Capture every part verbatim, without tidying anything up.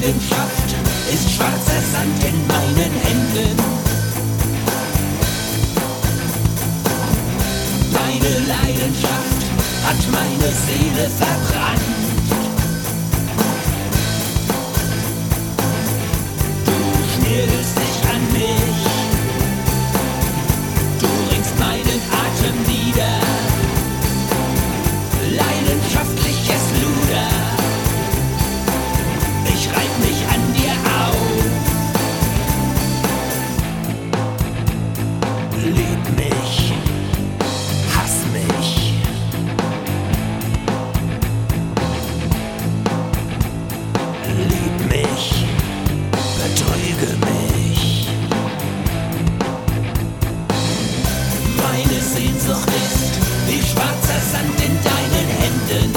Leidenschaft ist schwarzer Sand in meinen Händen. Deine Leidenschaft hat meine Seele verbrannt. Du schmierst dich an mich, du ringst meinen Atem nieder. Leidenschaftliches Luder, ich reib mich an dir auf. Lieb mich, hass mich. Lieb mich, betrüge mich. Meine Sehnsucht ist wie schwarzer Sand in deinen Händen.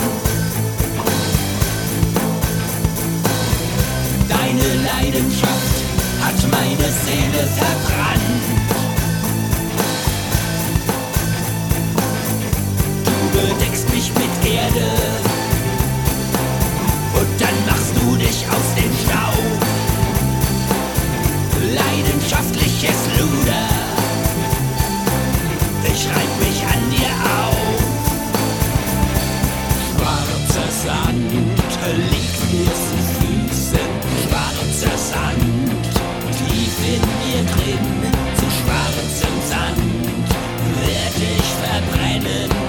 Deine Leidenschaft hat meine Seele verbrannt. Du bedeckst mich mit Erde und dann machst du dich aus dem Staub. Leidenschaftliches Luder, ich reib mich an dir auf. Schwarzer Sand liegt mir zu Füßen. Schwarzer Sand, tief in mir drin. Zu schwarzem Sand werd ich verbrennen.